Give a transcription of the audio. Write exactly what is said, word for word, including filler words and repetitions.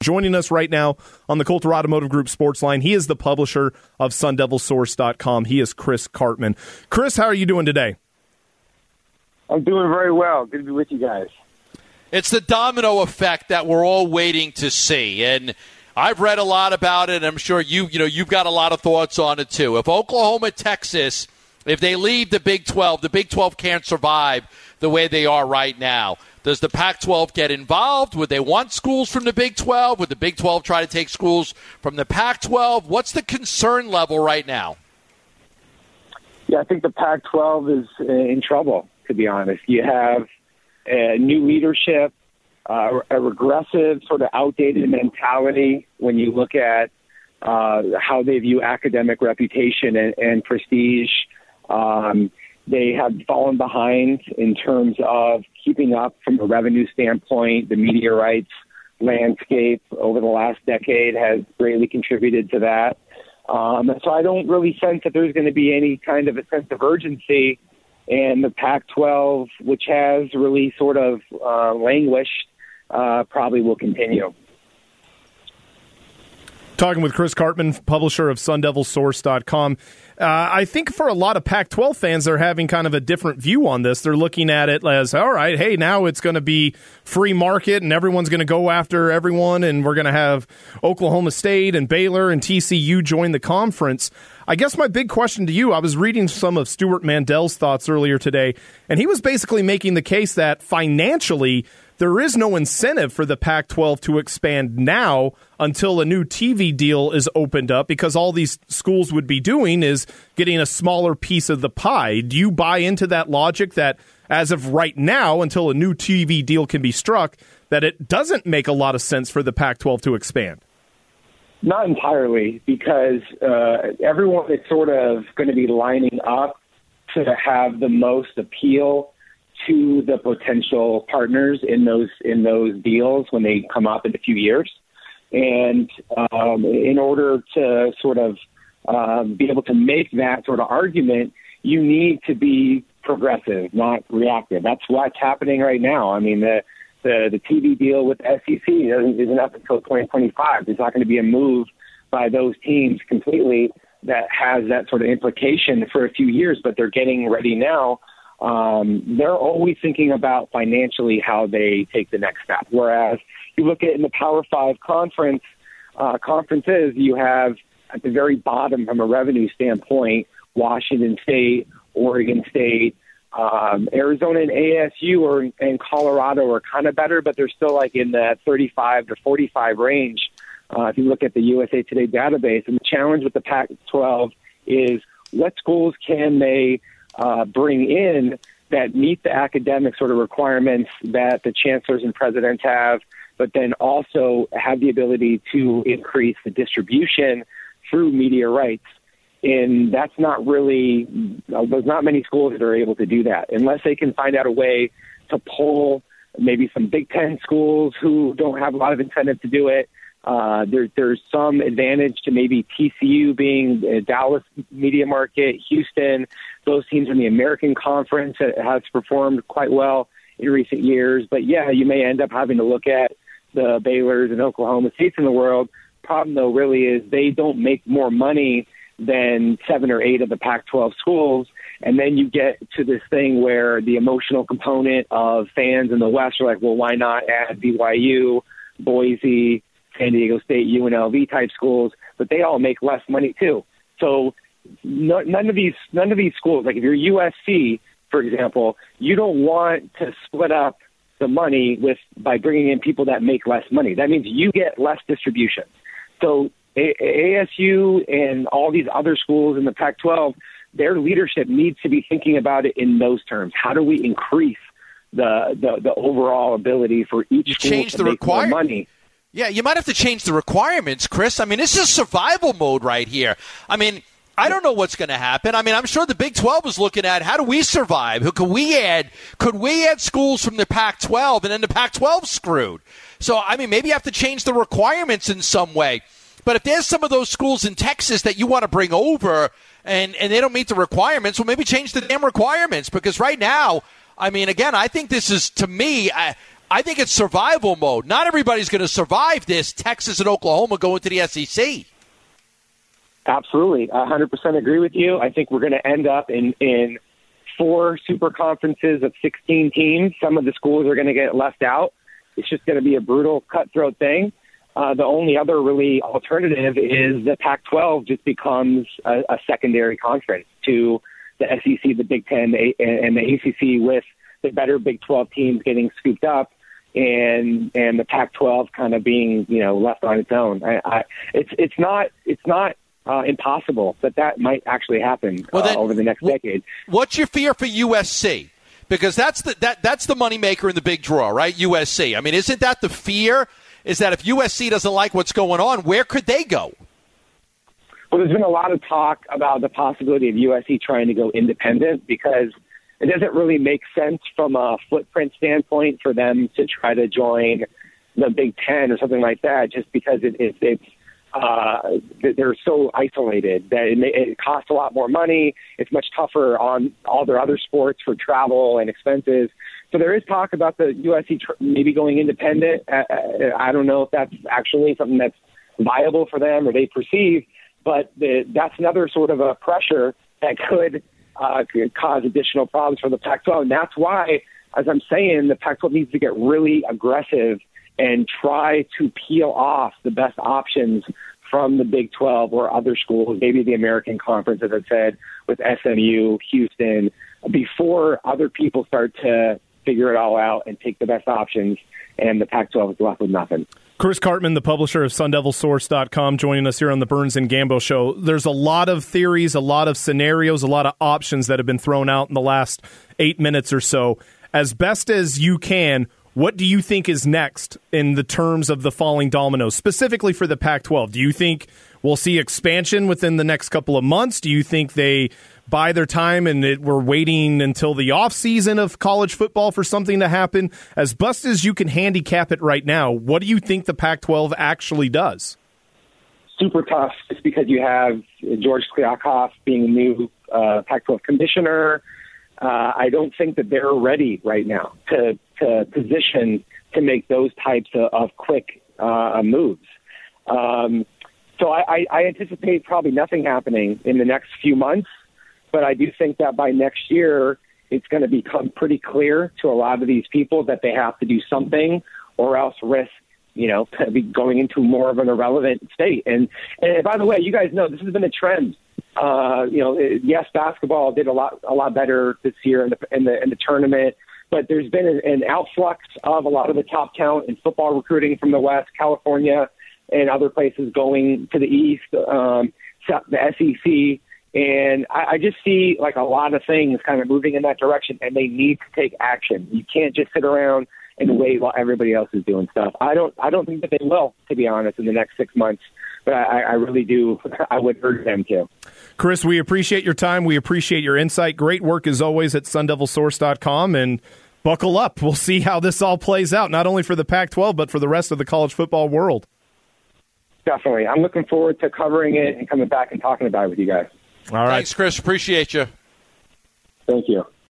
joining us right now on the Coulter Automotive Group Sports Line. He is the publisher of Sun Devil Source dot com. He is Chris Karpman. Chris, how are you doing today? I'm doing very well. Good to be with you guys. It's the domino effect that we're all waiting to see, and I've read a lot about it. And I'm sure you, you know, you've got a lot of thoughts on it too. If Oklahoma, Texas, if they leave the Big twelve, the Big twelve can't survive the way they are right now. Does the Pac twelve get involved? Would they want schools from the Big twelve? Would the Big twelve try to take schools from the Pac twelve? What's the concern level right now? Yeah, I think the Pac twelve is in trouble, to be honest. You have a new leadership, uh, a regressive, sort of outdated mentality when you look at uh, how they view academic reputation and, and prestige. Um, they have fallen behind in terms of keeping up from a revenue standpoint. The media rights landscape over the last decade has greatly contributed to that. Um, so I don't really sense that there's going to be any kind of a sense of urgency. And the Pac twelve, which has really sort of uh, languished, uh, probably will continue. Talking with Chris Karpman, publisher of Sun Devil Source dot com. Uh, I think for a lot of Pac twelve fans, they're having kind of a different view on this. They're looking at it as, all right, hey, now it's going to be free market and everyone's going to go after everyone, and we're going to have Oklahoma State and Baylor and T C U join the conference. I guess my big question to you, I was reading some of Stuart Mandel's thoughts earlier today, and he was basically making the case that financially there is no incentive for the Pac twelve to expand now until a new T V deal is opened up, because all these schools would be doing is getting a smaller piece of the pie. Do you buy into that logic that as of right now, until a new T V deal can be struck, that it doesn't make a lot of sense for the Pac twelve to expand? Not entirely, because uh, everyone is sort of going to be lining up to have the most appeal to the potential partners in those in those deals when they come up in a few years. And um, in order to sort of um, be able to make that sort of argument, you need to be progressive, not reactive. That's what's happening right now. I mean, the the, the T V deal with the S E C isn't, isn't up until twenty twenty-five. There's not going to be a move by those teams completely that has that sort of implication for a few years, but they're getting ready now. Um, they're always thinking about financially how they take the next step. Whereas you look at in the Power Five conference uh, conferences, you have at the very bottom from a revenue standpoint, Washington State, Oregon State, um, Arizona and A S U or, and Colorado are kind of better, but they're still like in the thirty-five to forty-five range. Uh, if you look at the U S A Today database, and the challenge with the Pac twelve is what schools can they Uh, bring in that meet the academic sort of requirements that the chancellors and presidents have, but then also have the ability to increase the distribution through media rights. And that's not really, there's not many schools that are able to do that unless they can find out a way to pull maybe some Big Ten schools who don't have a lot of incentive to do it. Uh, there, there's some advantage to maybe T C U being a Dallas media market, Houston, those teams in the American Conference that has performed quite well in recent years. But, yeah, you may end up having to look at the Baylors and Oklahoma States in the world. Problem, though, really is they don't make more money than seven or eight of the Pac twelve schools. And then you get to this thing where the emotional component of fans in the West are like, well, why not add B Y U, Boise, San Diego State, U N L V type schools, but they all make less money too. So no, none of these none of these schools, like if you're U S C, for example, you don't want to split up the money with by bringing in people that make less money. That means you get less distribution. So A- ASU and all these other schools in the Pac twelve, their leadership needs to be thinking about it in those terms. How do we increase the the, the overall ability for each you school change to the make require- more money? Yeah, you might have to change the requirements, Chris. I mean, this is survival mode right here. I mean, I don't know what's going to happen. I mean, I'm sure the Big twelve is looking at how do we survive? Who could we add? Could we add schools from the Pac twelve, and then the Pac twelve screwed? So, I mean, maybe you have to change the requirements in some way. But if there's some of those schools in Texas that you want to bring over and, and they don't meet the requirements, well, maybe change the damn requirements. Because right now, I mean, again, I think this is, to me, I, I think it's survival mode. Not everybody's going to survive this. Texas and Oklahoma go into the S E C. Absolutely. I one hundred percent agree with you. I think we're going to end up in, in four super conferences of sixteen teams. Some of the schools are going to get left out. It's just going to be a brutal, cutthroat thing. Uh, the only other really alternative is the Pac twelve just becomes a, a secondary conference to the S E C, the Big Ten, and the A C C, with the better Big twelve teams getting scooped up, and and the Pac twelve kind of being, you know, left on its own. I, I, it's it's not it's not. Uh, impossible, but that might actually happen well, then, uh, over the next decade. What's your fear for U S C? Because that's the that that's the moneymaker in the big draw, right? U S C. I mean, isn't that the fear? Is that if U S C doesn't like what's going on, where could they go? Well, there's been a lot of talk about the possibility of U S C trying to go independent, because it doesn't really make sense from a footprint standpoint for them to try to join the Big Ten or something like that, just because it, it, it's Uh, they're so isolated that it, may, it costs a lot more money. It's much tougher on all their other sports for travel and expenses. So there is talk about the U S C tr- maybe going independent. Uh, I don't know if that's actually something that's viable for them or they perceive, but the, that's another sort of a pressure that could, uh, could cause additional problems for the Pac twelve. And that's why, as I'm saying, the Pac twelve needs to get really aggressive and try to peel off the best options from the Big twelve or other schools, maybe the American Conference, as I said, with S M U, Houston, before other people start to figure it all out and take the best options, and the Pac twelve is left with nothing. Chris Karpman, the publisher of Sun Devil Source dot com, joining us here on the Burns and Gambo Show. There's a lot of theories, a lot of scenarios, a lot of options that have been thrown out in the last eight minutes or so. As best as you can, what do you think is next in the terms of the falling dominoes, specifically for the Pac twelve? Do you think we'll see expansion within the next couple of months? Do you think they buy their time and it, we're waiting until the offseason of college football for something to happen? As best as you can handicap it right now, what do you think the Pac twelve actually does? Super tough, just because you have George Kliavkoff being the new uh, Pac twelve commissioner. Uh, I don't think that they're ready right now to, to position to make those types of, of quick uh, moves. Um, so I, I anticipate probably nothing happening in the next few months, but I do think that by next year, it's going to become pretty clear to a lot of these people that they have to do something or else risk, you know, be going into more of an irrelevant state. And, and by the way, you guys know this has been a trend. Uh, you know, yes, basketball did a lot, a lot better this year in the in the, in the tournament, but there's been an, an outflux of a lot of the top talent in football recruiting from the West, California, and other places going to the East, um, the S E C, and I, I just see like a lot of things kind of moving in that direction, and they need to take action. You can't just sit around and wait while everybody else is doing stuff. I don't, I don't think that they will, to be honest, in the next six months. But I, I really do. I would urge them to. Chris, we appreciate your time. We appreciate your insight. Great work as always at Sun Devil Source dot com, and buckle up. We'll see how this all plays out, not only for the Pac twelve, but for the rest of the college football world. Definitely. I'm looking forward to covering it and coming back and talking about it with you guys. All right. Thanks, Chris. Appreciate you. Thank you.